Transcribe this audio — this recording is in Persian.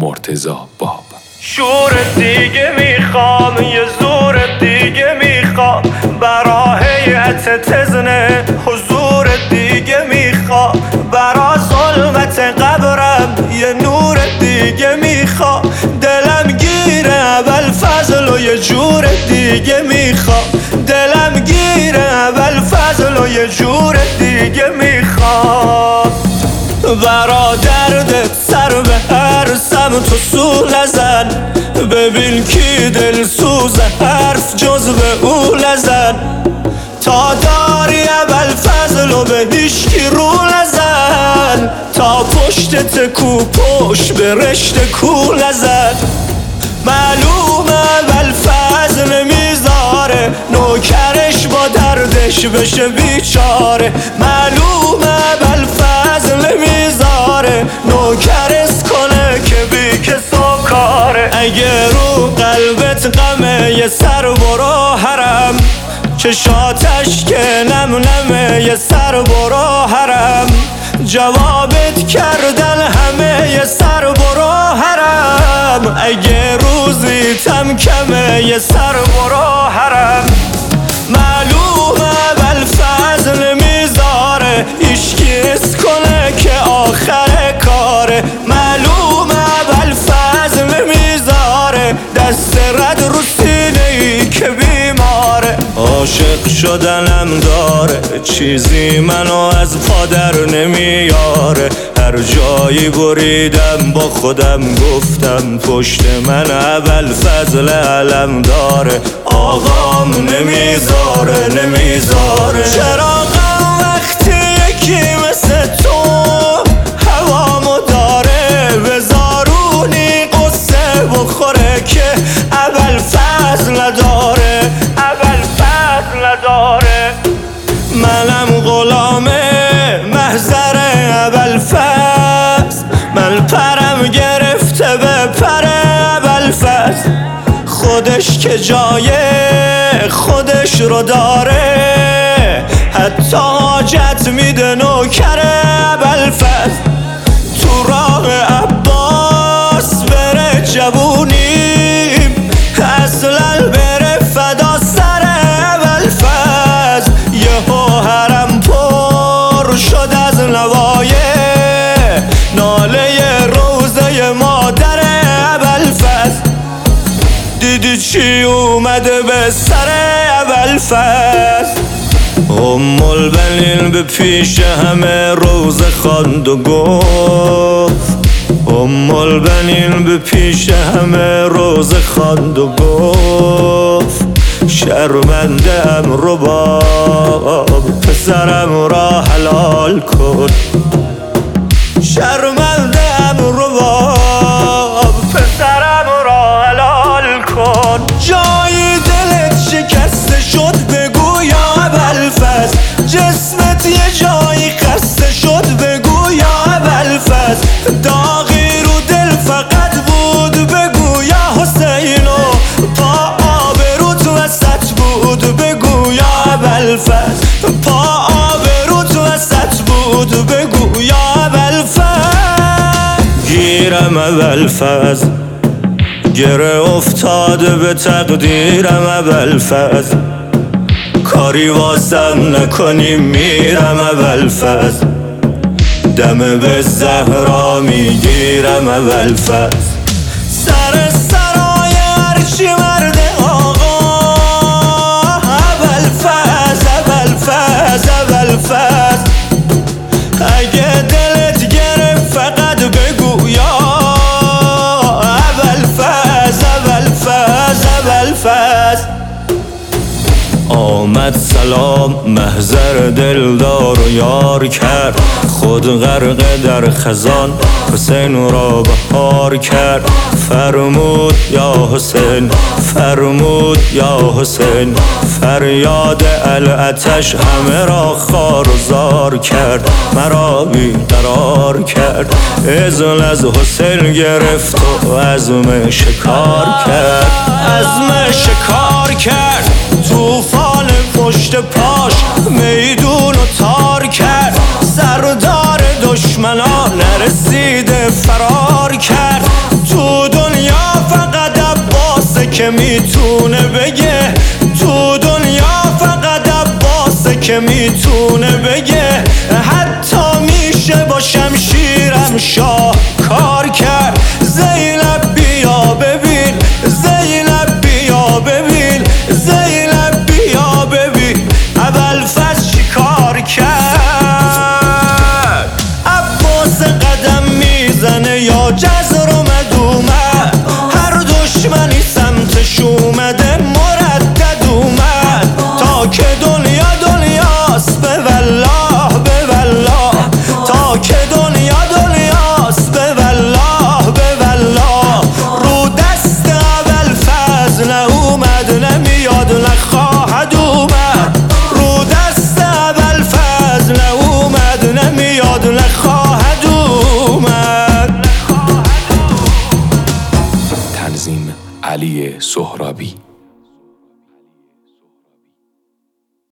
مرتضی باب. شور دیگه میخوام، یه زور دیگه میخوام، برا هیئت تزنه حضور دیگه میخوام، برا ظلمت قبرم یه نور دیگه میخوام، دلم گیره ابوالفضل و یه جور دیگه میخوام، دلم گیره ابوالفضل و یه جور دیگه میخوام، برا دردت سر به هر سمت اصول نزن، ببین کی دل سوز حرف جز به او نزن، تا داری ابوالفضل و به هیچکی رو نزن، تا پشتت کو پشت به رشت کو نزن، معلومه ابوالفضل نمیذاره نوکرش با دردش بشه بیچاره، معلومه ابوالفضل نمیذاره نوکرش کنه که بی کس و کاره، اگه رو قلبت غمه یه سر برو حرم، چشاتش که نم نمه یه سر برو حرم، جوابت کردن همه یه سر برو حرم، اگه روزی تم کمه یه سر برو حرم، معلومه ابوالفضل نمیذاره هیچکی حس کنه که آخر کاره، معلومه ابوالفضل نمیذاره دست رد رو سینه ای که بیماره، عاشق شدنم داره چیزی منو از پادر نمیاره، هر جایی بریدم با خودم گفتم پشت من ابوالفضل علم داره، آقام نمیذاره نمیذاره، چراغم وقتی یکی مثل تو هوامو داره، بزارونی قصه بخوره که ابوالفضل نداره، ابوالفضل نداره، منم غلام محضر ابوالفضل، من پرم گرفته به پر ابوالفضل، خودش که جای خودش رو داره، حتی حاجت میده نوکر ابوالفضل، تو راه عباس بره جوونیم، اصلا بره فدا سر ابوالفضل، یهو حرم پر شد از نوایه ناله روزه مادر ابوالفضل، دیدی چی اومده به سر ابوالفضل، البنین به پیش همه روزه خواند و گفت، البنین به پیش همه روزه خواند و گفت، شرمنده ام رباب پسرم را حلال کن، شرمنده ام رباب پسرم را حلال کن، جای دلت شکسته شد بگو یا ابوالفضل، جسمت یه جایی خسته شد بگو یا ابوالفضل، داغی رو دل فقط بود بگو یا حسین، و پا آبروت وسط بود بگو یا ابوالفضل، پا آبروت وسط بود بگو یا ابوالفضل، گیرم ابوالفضل گره افتاده به تقدیرم ابوالفضل، کاری واسم نکنی میرم ابوالفضل، دم به زهرا میگیرم ابوالفضل، سر سرای هرچی مرده آقا ابوالفضل، ابوالفضل، ابوالفضل، اگه دلت گرفت فقط بگو یا ابوالفضل، ابوالفضل، ابوالفضل، آمد سلام محضر دلدار و یار کرد، خود غرق در خزان حسین را بهار کرد، فرمود یا حسین، فرمود یا حسین، فریاد العتش همه را خوار و زار کرد، مرا بیقرار کرد، اذن از حسین گرفت و عزم شکار کرد، عزم شکار کرد، طوفان پشت پاش میدون و تار کرد، سردار دشمنان نرسیده فرار کرد، تو که میتونه بگه تو دنیا فقط عباسه که میتونه بگه حتی میشه با شمشیرم شاه کار کرد. زینب بیا ببین، زینب بیا ببین، زینب بیا ببین ابوالفضل چی کار کرد. عباس قدم میزنه یا جزر اومد، هر دشمنی سمتش اومده مردد اومد تا که دنیا دنیاست به والله به والله، تا که دنیا دنیاست به والله به والله. رو دست ابوالفضل اومد نمیاد نخواهد اومد، رو دست ابوالفضل اومد نمیاد نخواهد اومد. تنظیم علی سهرابی.